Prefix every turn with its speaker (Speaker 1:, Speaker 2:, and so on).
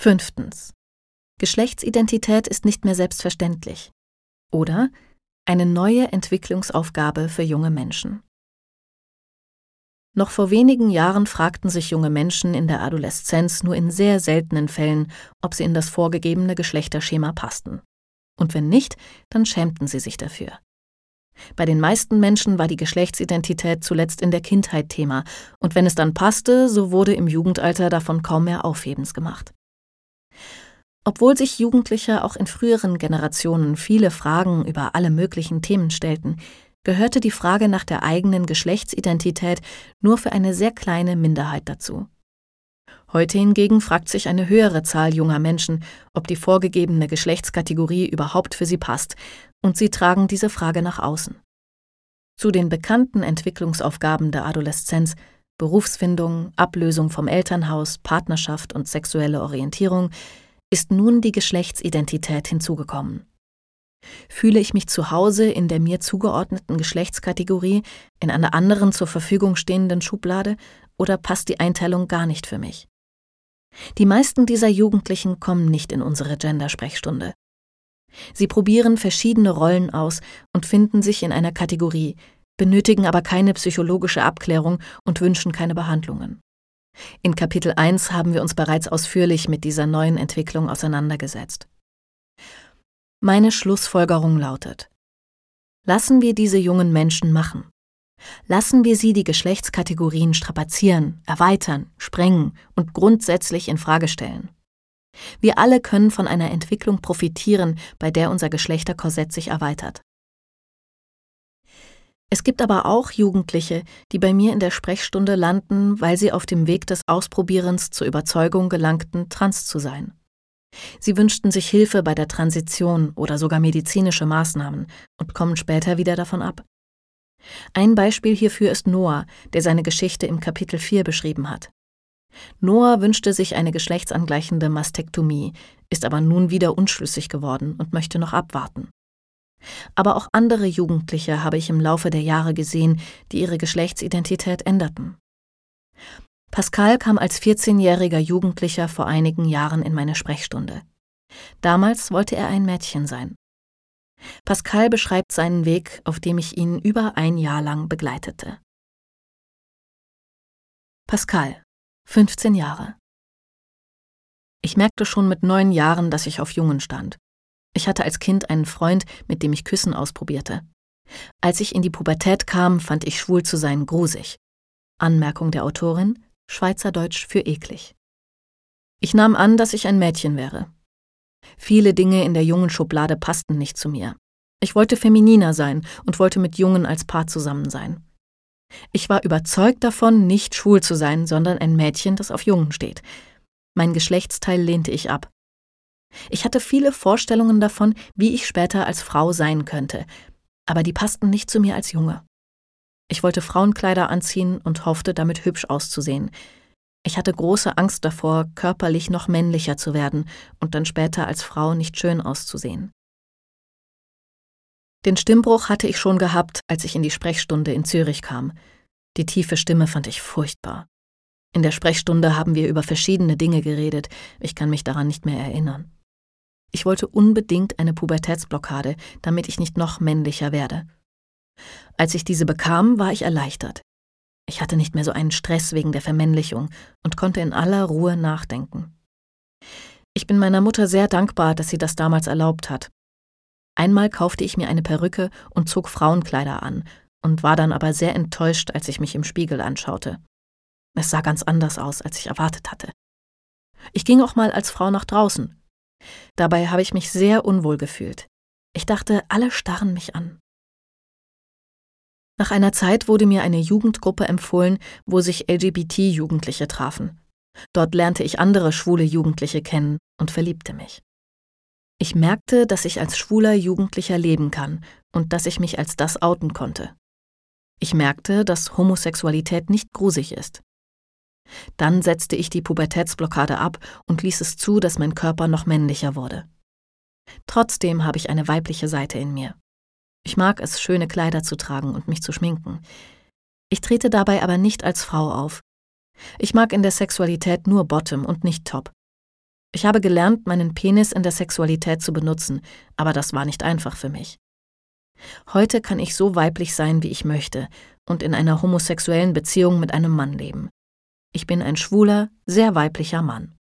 Speaker 1: 5. Geschlechtsidentität ist nicht mehr selbstverständlich. Oder eine neue Entwicklungsaufgabe für junge Menschen. Noch vor wenigen Jahren fragten sich junge Menschen in der Adoleszenz nur in sehr seltenen Fällen, ob sie in das vorgegebene Geschlechterschema passten. Und wenn nicht, dann schämten sie sich dafür. Bei den meisten Menschen war die Geschlechtsidentität zuletzt in der Kindheit Thema, und wenn es dann passte, so wurde im Jugendalter davon kaum mehr Aufhebens gemacht. Obwohl sich Jugendliche auch in früheren Generationen viele Fragen über alle möglichen Themen stellten, gehörte die Frage nach der eigenen Geschlechtsidentität nur für eine sehr kleine Minderheit dazu. Heute hingegen fragt sich eine höhere Zahl junger Menschen, ob die vorgegebene Geschlechtskategorie überhaupt für sie passt, und sie tragen diese Frage nach außen. Zu den bekannten Entwicklungsaufgaben der Adoleszenz, Berufsfindung, Ablösung vom Elternhaus, Partnerschaft und sexuelle Orientierung, ist nun die Geschlechtsidentität hinzugekommen. Fühle ich mich zu Hause in der mir zugeordneten Geschlechtskategorie, in einer anderen zur Verfügung stehenden Schublade, oder passt die Einteilung gar nicht für mich? Die meisten dieser Jugendlichen kommen nicht in unsere Gender-Sprechstunde. Sie probieren verschiedene Rollen aus und finden sich in einer Kategorie, benötigen aber keine psychologische Abklärung und wünschen keine Behandlungen. In Kapitel 1 haben wir uns bereits ausführlich mit dieser neuen Entwicklung auseinandergesetzt. Meine Schlussfolgerung lautet: Lassen wir diese jungen Menschen machen. Lassen wir sie die Geschlechtskategorien strapazieren, erweitern, sprengen und grundsätzlich in Frage stellen. Wir alle können von einer Entwicklung profitieren, bei der unser Geschlechterkorsett sich erweitert. Es gibt aber auch Jugendliche, die bei mir in der Sprechstunde landen, weil sie auf dem Weg des Ausprobierens zur Überzeugung gelangten, trans zu sein. Sie wünschten sich Hilfe bei der Transition oder sogar medizinische Maßnahmen und kommen später wieder davon ab. Ein Beispiel hierfür ist Noah, der seine Geschichte im Kapitel 4 beschrieben hat. Noah wünschte sich eine geschlechtsangleichende Mastektomie, ist aber nun wieder unschlüssig geworden und möchte noch abwarten. Aber auch andere Jugendliche habe ich im Laufe der Jahre gesehen, die ihre Geschlechtsidentität änderten. Pascal kam als 14-jähriger Jugendlicher vor einigen Jahren in meine Sprechstunde. Damals wollte er ein Mädchen sein. Pascal beschreibt seinen Weg, auf dem ich ihn über ein Jahr lang begleitete. Pascal, 15 Jahre. Ich merkte schon mit 9 Jahren, dass ich auf Jungen stand. Ich hatte als Kind einen Freund, mit dem ich Küssen ausprobierte. Als ich in die Pubertät kam, fand ich schwul zu sein grusig. Anmerkung der Autorin: Schweizerdeutsch für eklig. Ich nahm an, dass ich ein Mädchen wäre. Viele Dinge in der jungen Schublade passten nicht zu mir. Ich wollte femininer sein und wollte mit Jungen als Paar zusammen sein. Ich war überzeugt davon, nicht schwul zu sein, sondern ein Mädchen, das auf Jungen steht. Mein Geschlechtsteil lehnte ich ab. Ich hatte viele Vorstellungen davon, wie ich später als Frau sein könnte, aber die passten nicht zu mir als Junge. Ich wollte Frauenkleider anziehen und hoffte, damit hübsch auszusehen. Ich hatte große Angst davor, körperlich noch männlicher zu werden und dann später als Frau nicht schön auszusehen. Den Stimmbruch hatte ich schon gehabt, als ich in die Sprechstunde in Zürich kam. Die tiefe Stimme fand ich furchtbar. In der Sprechstunde haben wir über verschiedene Dinge geredet, ich kann mich daran nicht mehr erinnern. Ich wollte unbedingt eine Pubertätsblockade, damit ich nicht noch männlicher werde. Als ich diese bekam, war ich erleichtert. Ich hatte nicht mehr so einen Stress wegen der Vermännlichung und konnte in aller Ruhe nachdenken. Ich bin meiner Mutter sehr dankbar, dass sie das damals erlaubt hat. Einmal kaufte ich mir eine Perücke und zog Frauenkleider an und war dann aber sehr enttäuscht, als ich mich im Spiegel anschaute. Es sah ganz anders aus, als ich erwartet hatte. Ich ging auch mal als Frau nach draußen. Dabei habe ich mich sehr unwohl gefühlt. Ich dachte, alle starren mich an. Nach einer Zeit wurde mir eine Jugendgruppe empfohlen, wo sich LGBT-Jugendliche trafen. Dort lernte ich andere schwule Jugendliche kennen und verliebte mich. Ich merkte, dass ich als schwuler Jugendlicher leben kann und dass ich mich als das outen konnte. Ich merkte, dass Homosexualität nicht grusig ist. Dann setzte ich die Pubertätsblockade ab und ließ es zu, dass mein Körper noch männlicher wurde. Trotzdem habe ich eine weibliche Seite in mir. Ich mag es, schöne Kleider zu tragen und mich zu schminken. Ich trete dabei aber nicht als Frau auf. Ich mag in der Sexualität nur Bottom und nicht Top. Ich habe gelernt, meinen Penis in der Sexualität zu benutzen, aber das war nicht einfach für mich. Heute kann ich so weiblich sein, wie ich möchte und in einer homosexuellen Beziehung mit einem Mann leben. Ich bin ein schwuler, sehr weiblicher Mann.